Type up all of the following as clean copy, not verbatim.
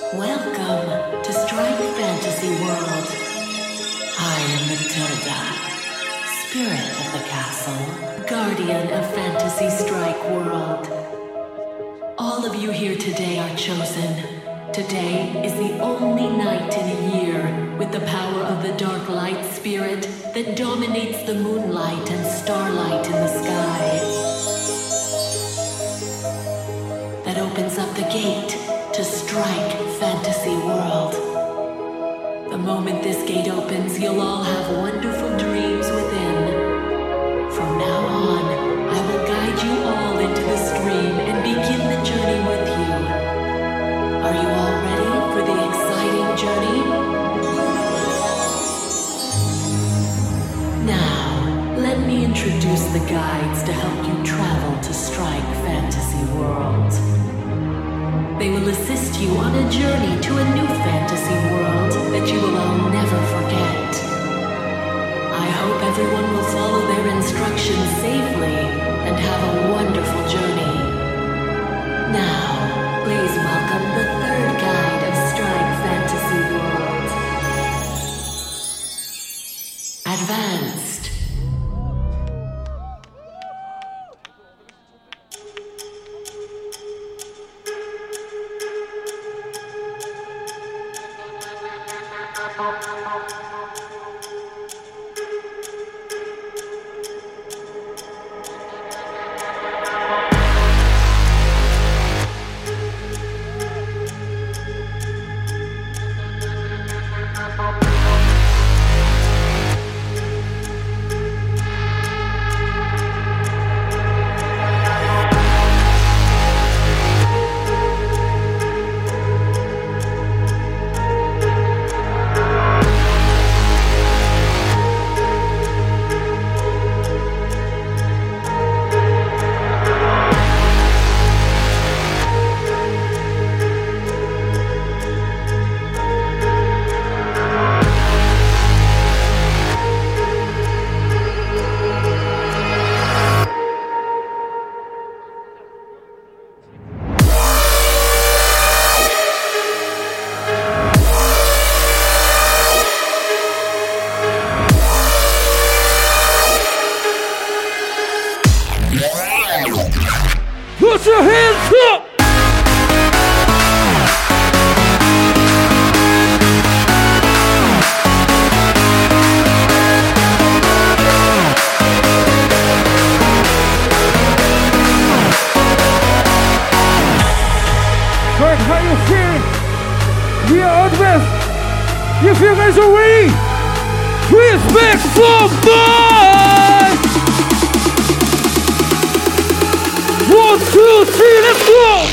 Welcome to Strike Fantasy World. I am Matilda, spirit of the castle, guardian of Fantasy Strike World. All of you here today are chosen. Today is the only night in a year with the power of the dark light spirit that dominates the moonlight and starlight in the sky. That opens up the gate to Strike Fantasy World. The moment this gate opens, you'll all have wonderful dreams within. From now on, I will guide you all into the stream and begin the journey with you. Are you all ready for the exciting journey? Now, let me introduce the guides to help you travel to Strike Fantasy World. They will assist you on a journey to a new fantasy world that you will all never forget. I hope everyone will follow their instructions safely and have a wonderful journey. Now, please welcome the third guide of Strike Fantasy World. Advanced. Put your hands up! Kurt, how you feeling? We are advanced. If you guys are ready, please make some noise! 1, 2, 3, let's go!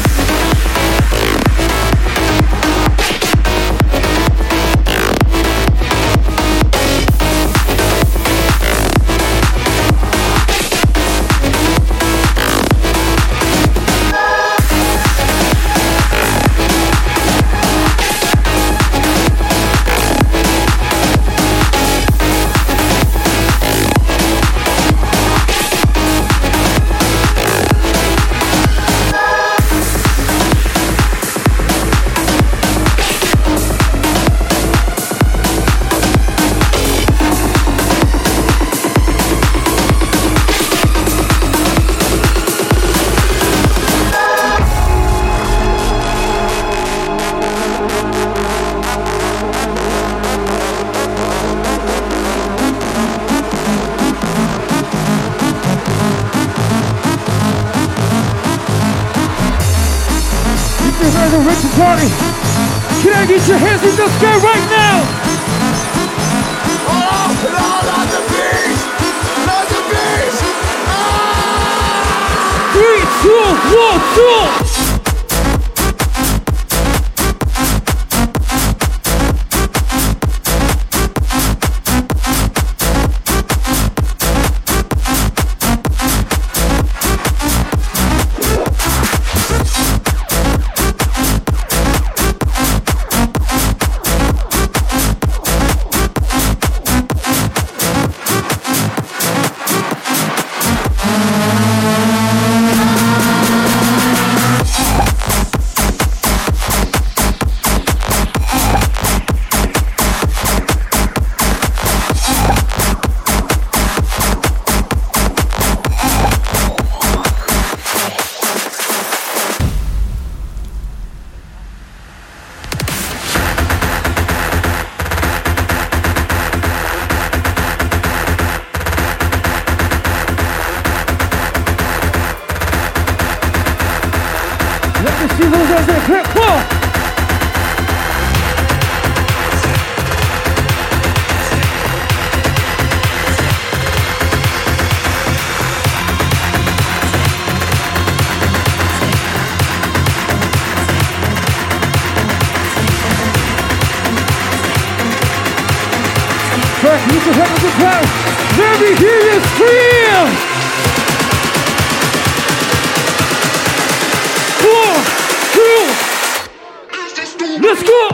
Party. Can I get your hands in the sky right now? Oh, Lord of the beast! Lord of the beast! Ah! 3, 2, 1, 2! those hands in the clip. Come on. Track, use your hands to clap. Let me hear you scream. 1, 2, let's go.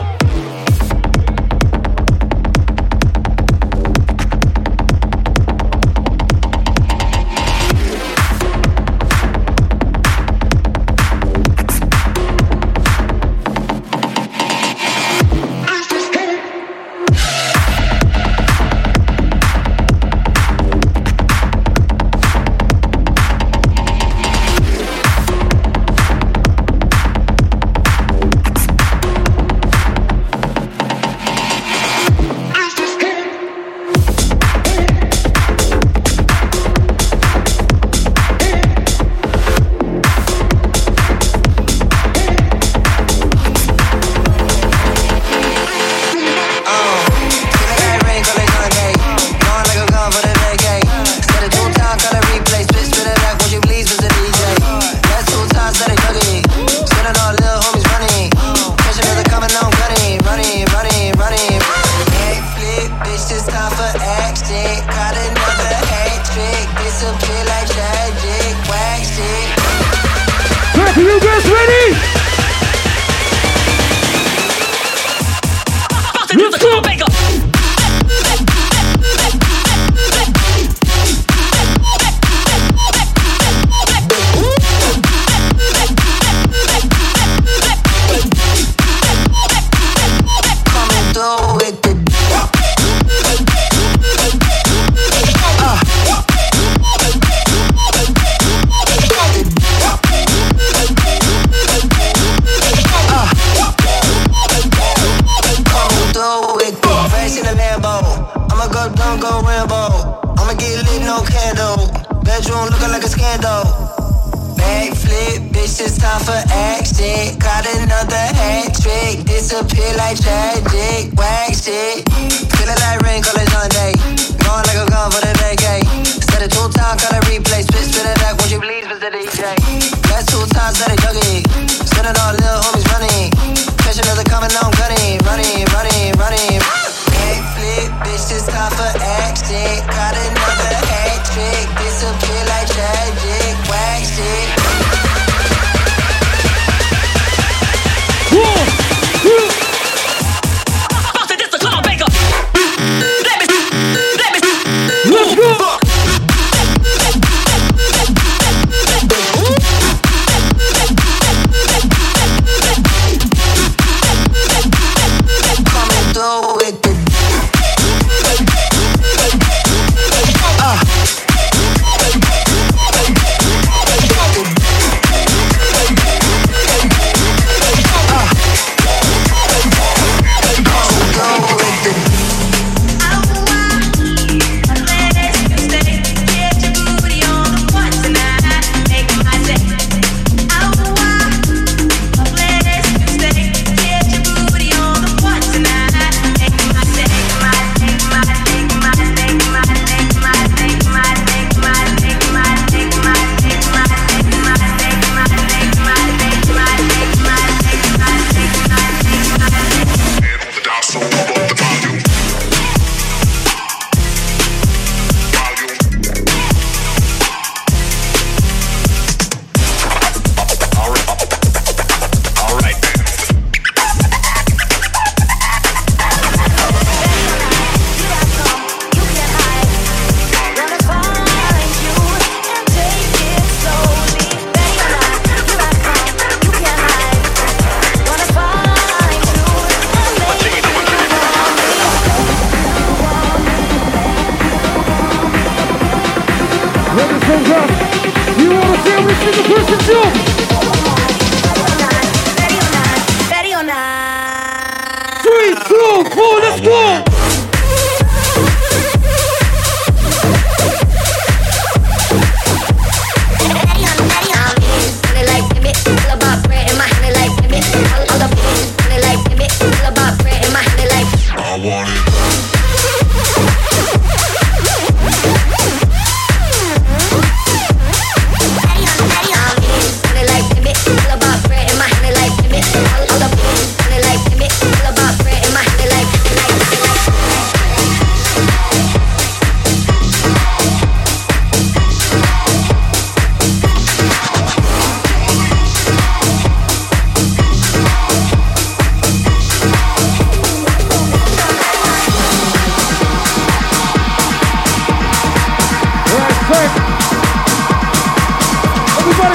Like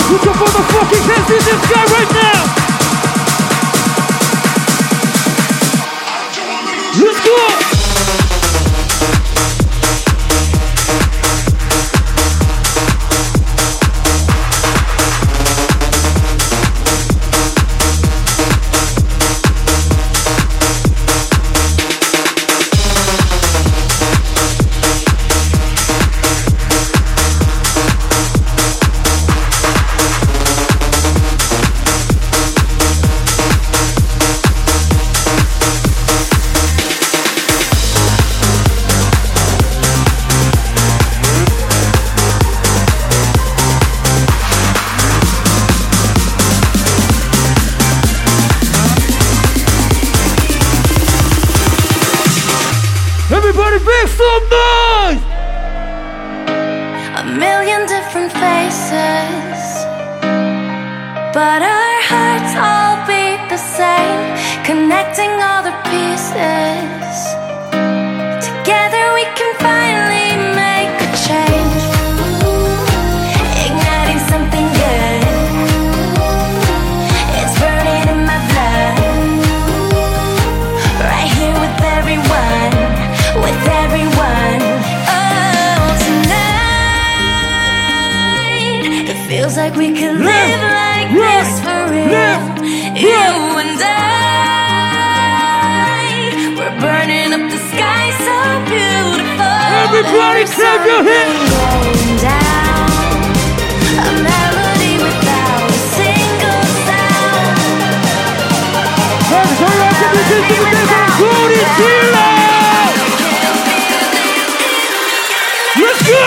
Put your motherfucking hands in the sky right now. Let's go. Everybody make some noise! A million different faces, but our hearts all beat the same, connecting all the pieces. Together we can finally make a change, igniting something good. It's burning in my blood, right here with everyone. With everyone, oh, tonight it feels like we could live like this for real. You and I, we're burning up the sky so beautiful. Everybody clap your hands. Going down, a melody without a single sound. Let's go!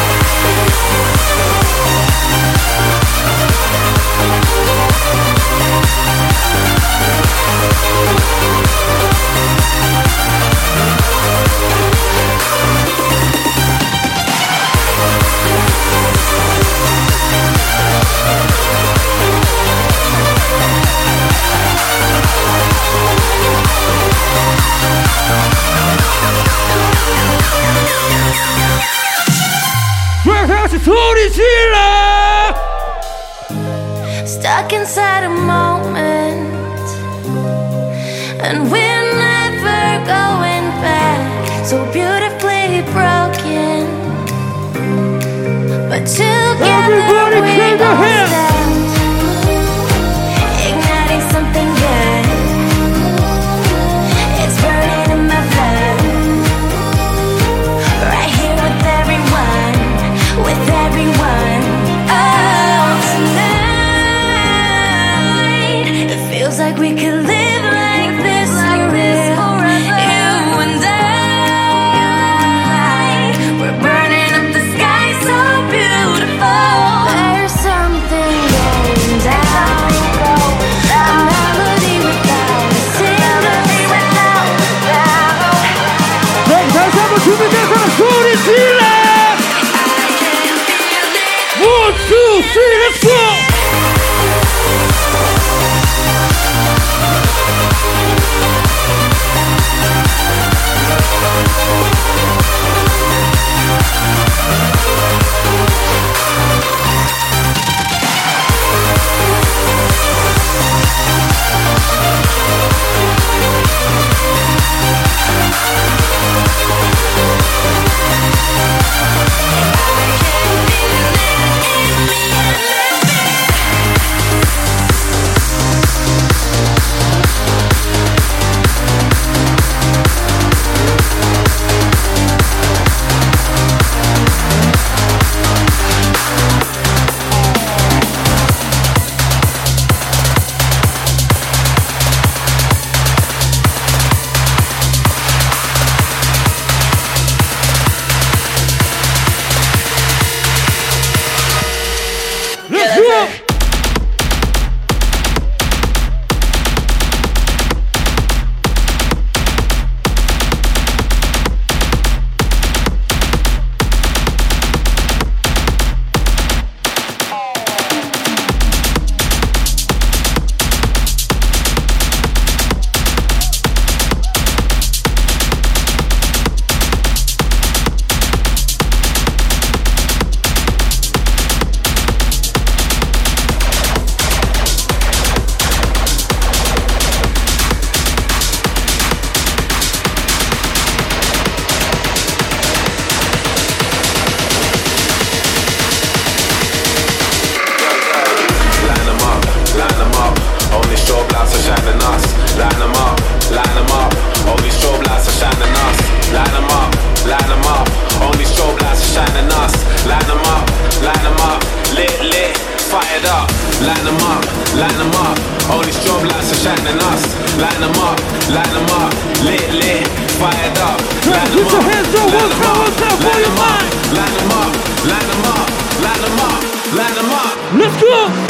Stuck inside a moment, and we're never going back. So beautifully broken, but together everybody we clap your all hands. stand, igniting something good. It's burning in my blood, right here with everyone, with everyone. Oh, tonight it feels like we could live like this forever. You and I, we're burning up the sky so beautiful. There's something going down, a melody without a single sound. One, two, three, let's go! fired up. Line them up, line them up. All these strobe lights are shining us. Line them up, lit, lit, fired up. Line them up, line them up, line them up, line them up, line them up, line them up, line them up. Let's go!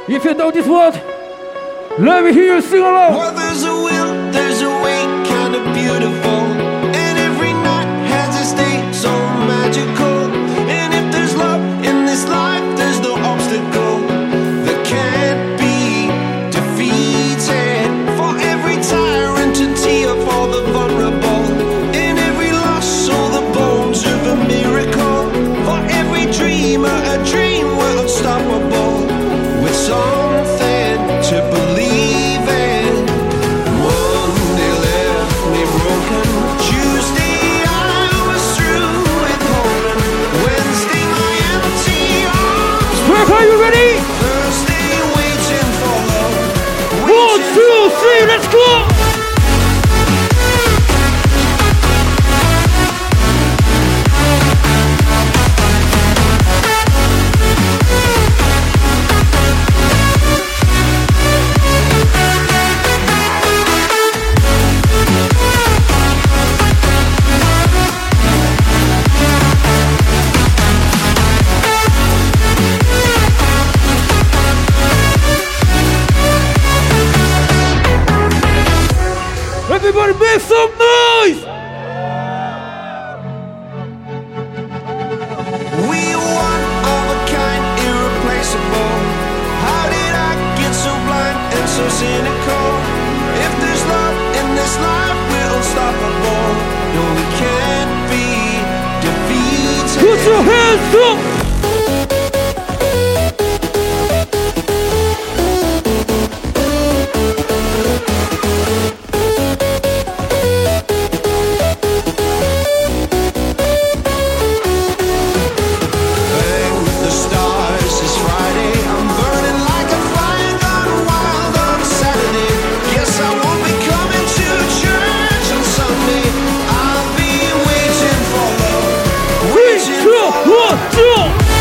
If you know this word, let me hear you sing along. Well, there's a will, there's a way, kind of beautiful. And every night has its day, so magical. And if there's love in this life, there's no obstacle that can't be defeated. For every tyrant to tear for the vulnerable. In every loss, all the bones of a miracle. For every dreamer, a dream we're unstoppable. With something to believe in. Monday left me broken. Tuesday I was through with hoping. Wednesday my empty arms. Spark, are you ready? Thursday waiting for love. 1, 2, 3, let's go! Everybody make some noise! We one of a kind, irreplaceable. How did I get so blind and so cynical? If there's love in this life, we're unstoppable. No, we can't be defeated. Put your hands up! The stars, it's Friday. I'm burning like a fire gone wild on Saturday. Guess I won't be coming to church on Sunday. I'll be waiting for love. Waiting for love. 1, 2.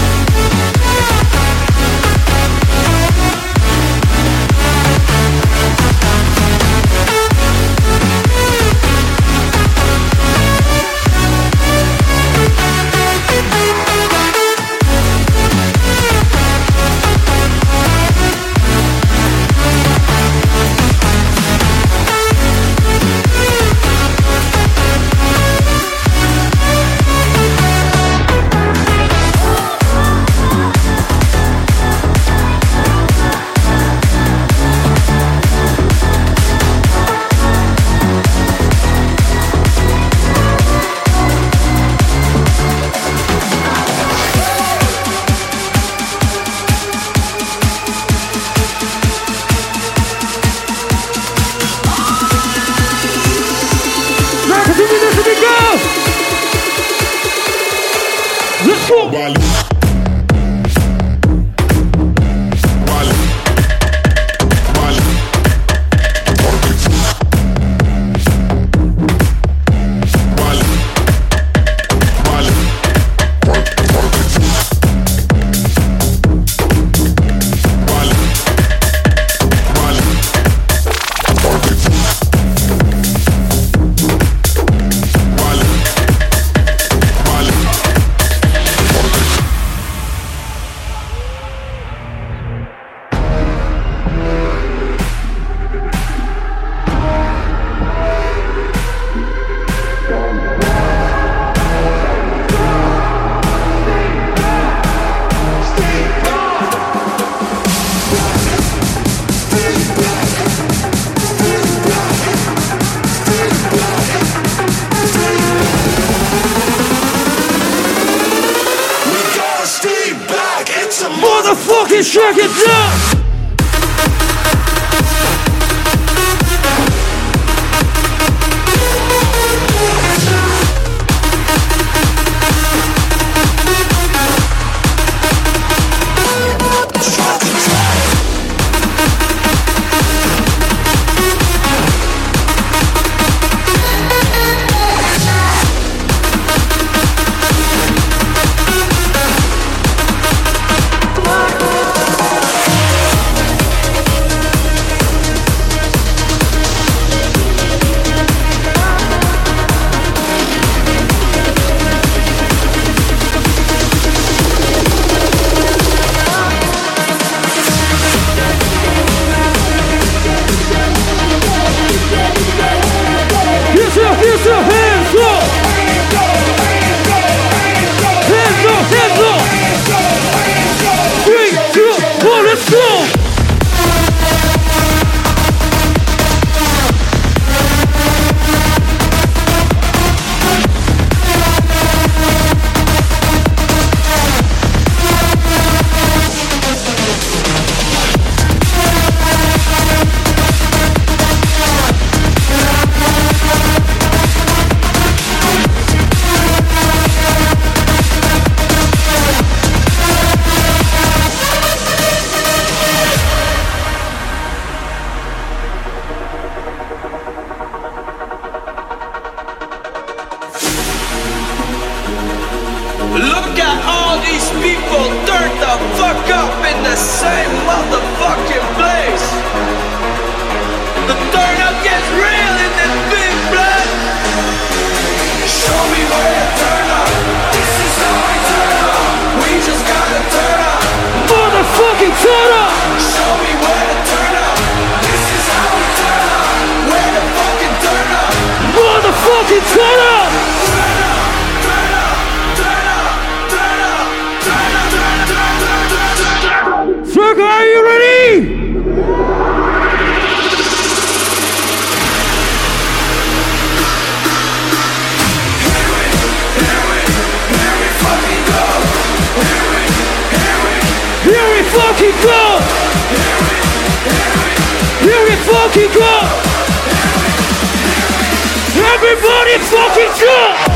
Let's go! Motherfucking shake it down! Turn up! Circle, are you ready? Here we fucking go! Here we fucking go! Everybody fucking jump!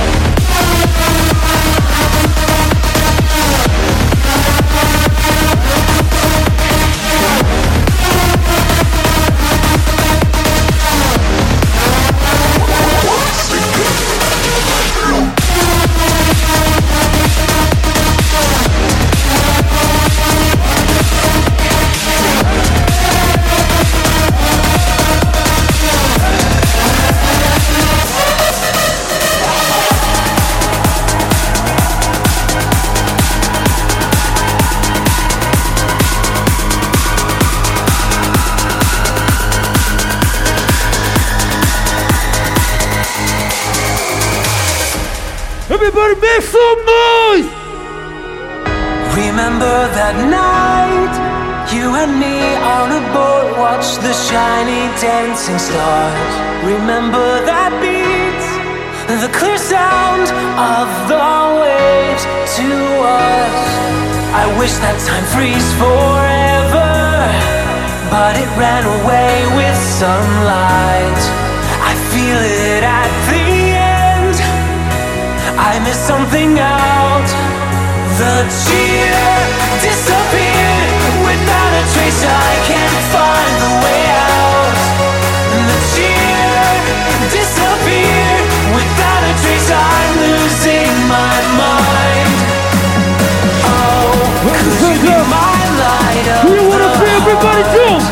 Everybody make some noise! Remember that night, you and me on a boat watched the shiny dancing stars. Remember that beat, the clear sound of the waves to us. I wish that time freeze forever, but it ran away with sunlight. I feel it at the end, I missed something out. The cheer disappeared without a trace. I can't find the way out. The cheer disappeared without a trace. I'm losing my mind. Oh, could you be my light up? You wanna see everybody jump?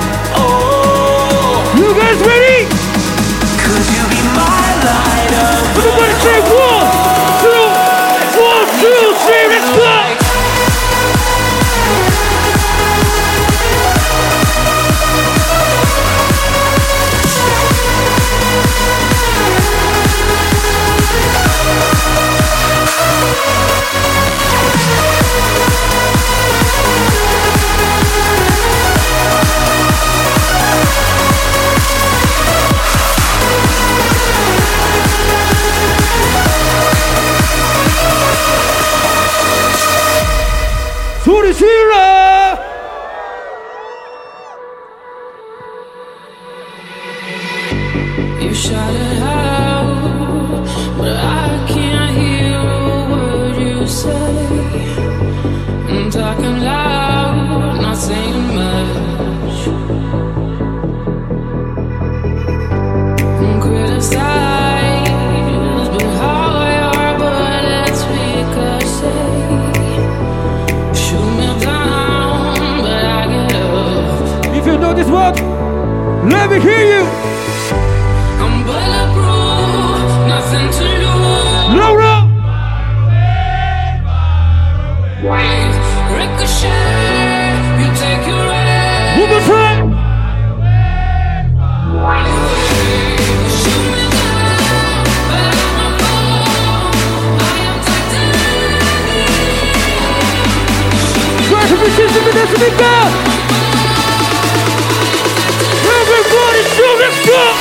Oh, you guys ready? Could you be my light up? Everybody say 1, 2, 3, let's go! 소리 질러! You shout it out, but I can't hear a word you say. I'm talking loud, not saying much. I'm criticized, but how your bullets ricochet. Shoot me down, but I get up. If you know this one, let me hear you! I'm bulletproof, nothing to lose. Laura! Ricochet, you take your aim. One more time! Shoot me down, but I'm a fool. I am titanium. Try to be system and that's me go! Everybody show, let's go!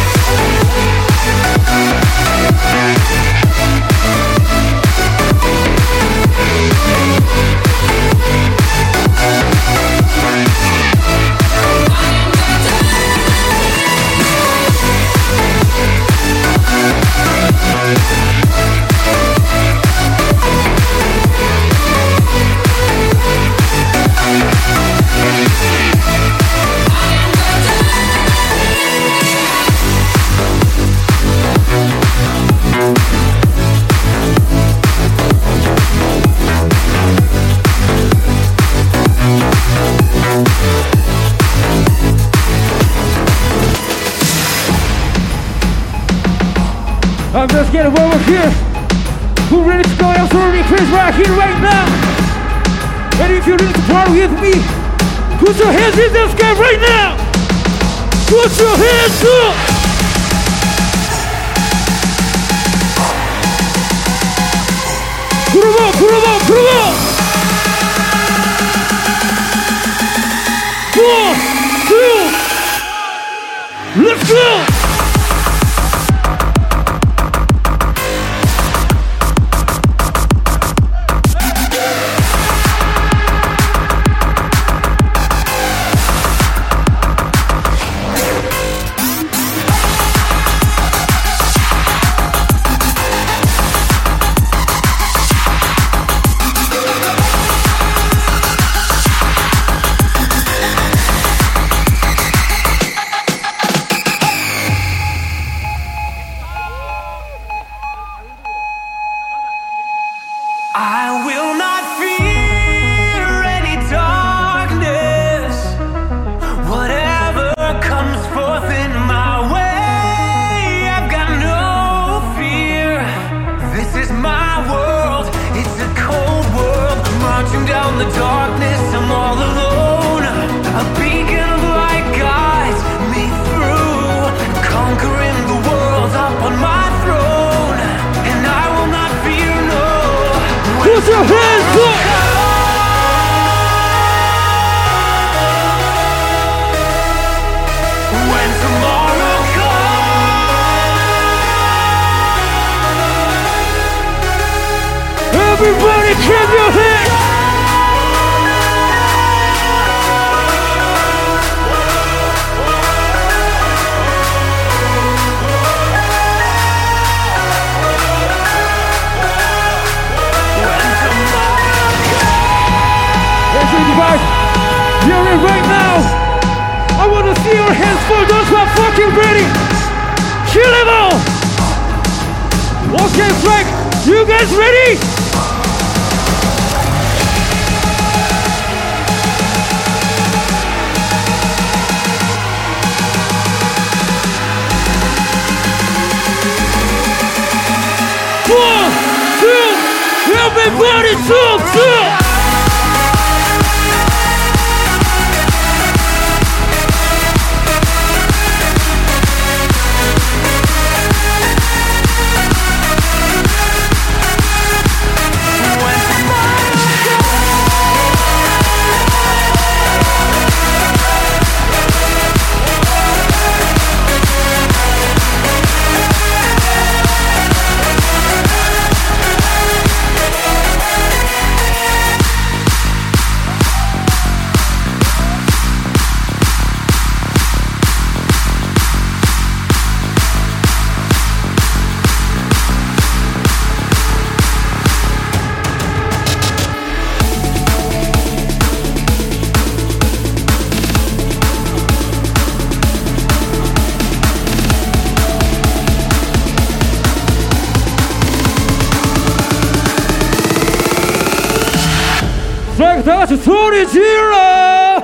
I'm just getting over here. Who ready to go elsewhere in place right here, right now? And if you're ready to party with me, put your hands in the sky right now. Put your hands up. 부르고 부르고 부르고 4, 2 Let's go! I will not fear any darkness. Whatever comes forth in my way, I've got no fear. This is my world, it's a cold world. Marching down the darkness, I'm all alone. A beacon of light guides me through, conquering the world up on my throne. And I will not fear no. Put your hands up! When tomorrow comes, Everybody clap your hands! You're in right now. I want to see your hands for those who are fucking ready. Kill them all. Okay, Frank, you guys ready? One, two, everybody, two. 다 같이 소리 질러!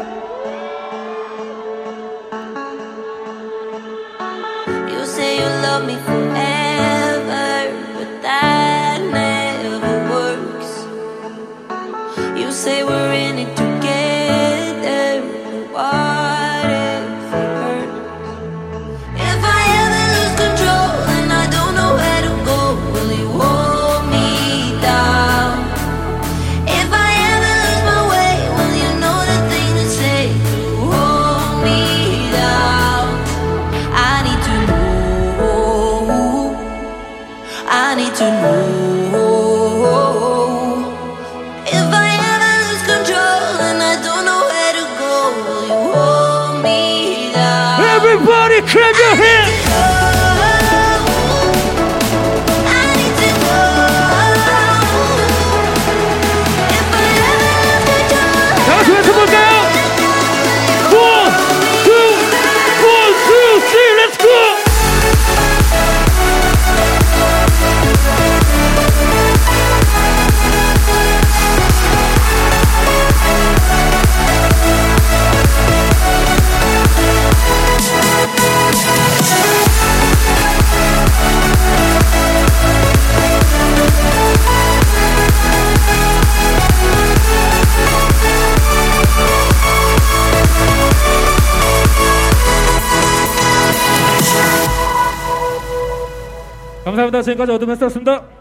You say you love me forever, but that never works. You say we're in it together, but what if it hurts? If I ever lose control and I don't know where to go, will you hold me down? If I ever lose my way, will you know the thing to say to hold me down? I need to know. I need to know. If I ever lose control and I don't know where to go, will you hold me down? Everybody clap your hands! I need to know. If I ever lose control, 다 같이 외쳐볼까요? 4, 2, 3, let's go! 감사합니다. 지금까지 어둠의 스타였습니다.